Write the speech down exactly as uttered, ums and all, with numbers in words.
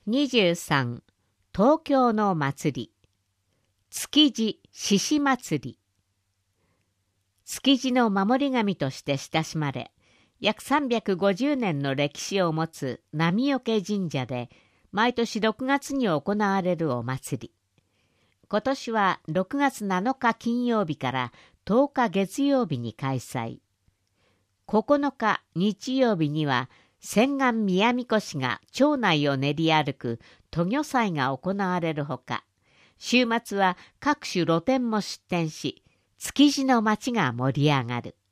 にじゅうさん、東京の祭り、築地獅子祭り。築地の守り神として親しまれ、約さんびゃくごじゅうねんの歴史を持つ波除神社で、毎年ろくがつに行われるお祭り。今年はろくがつなのか金曜日からとおか月曜日に開催。ここのか日曜日には、千貫宮神輿が町内を練り歩く渡御祭が行われるほか、週末は各種露店も出店し、築地の街が盛り上がる。